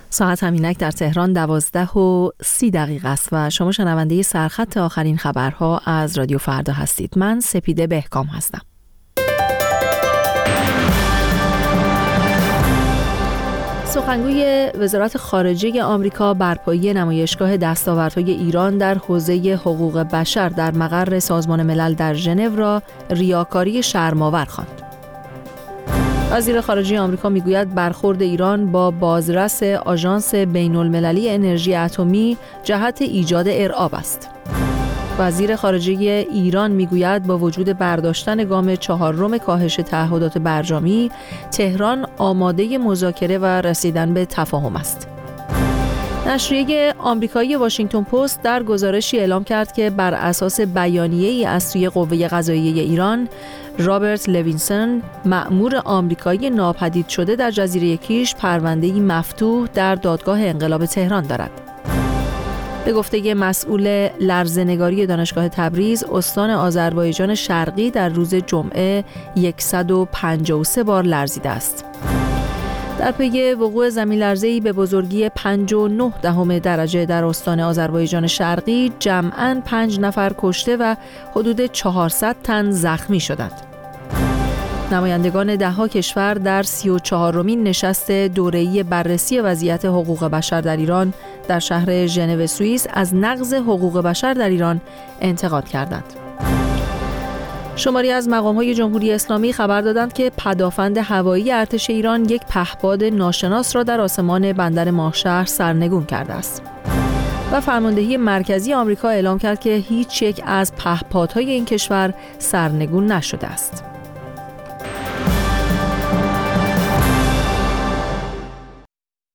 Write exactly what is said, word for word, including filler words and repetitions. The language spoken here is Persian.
ساعت همینک در تهران دوازده و سی دقیقه است و شما شنونده سرخط آخرین خبرها از رادیو فردا هستید. من سپیده بهکام هستم. سخنگوی وزارت خارجه آمریکا برپایی نمایشگاه دستاوردهای ایران در حوزه حقوق بشر در مقر سازمان ملل در ژنو را ریاکاری شرم‌آور خواند. وزیر خارجه آمریکا میگوید برخورد ایران با بازرس آژانس بین‌المللی انرژی اتمی جهت ایجاد ارعاب است. وزیر خارجه ایران میگوید با وجود برداشتن گام چهارم کاهش تعهدات برجامی، تهران آماده مذاکره و رسیدن به تفاهم است. نشریه آمریکایی واشنگتن پست در گزارشی اعلام کرد که بر اساس بیانیه‌ای از سوی قوه قضاییه ایران، رابرت لوینسون، مأمور آمریکایی ناپدید شده در جزیره کیش، پرونده‌ای مفتوح در دادگاه انقلاب تهران دارد. به گفته مسئول لرزه‌نگاری دانشگاه تبریز، استان آذربایجان شرقی در روز جمعه صد و پنجاه و سه بار لرزیده است. در پی وقوع زمین‌لرزه‌ای به بزرگی پنج و نه دهم درجه در استان آذربایجان شرقی، جمعاً پنج نفر کشته و حدود چهارصد تن زخمی شدند. نمایندگان ده‌ها کشور در سی و چهارمین نشست دوره‌ای بررسی وضعیت حقوق بشر در ایران در شهر ژنو سوئیس از نقض حقوق بشر در ایران انتقاد کردند. شماری از مقام‌های جمهوری اسلامی خبر دادند که پدافند هوایی ارتش ایران یک پهپاد ناشناس را در آسمان بندر ماهشهر سرنگون کرده است. و فرماندهی مرکزی آمریکا اعلام کرد که هیچ یک از پهپادهای این کشور سرنگون نشده است.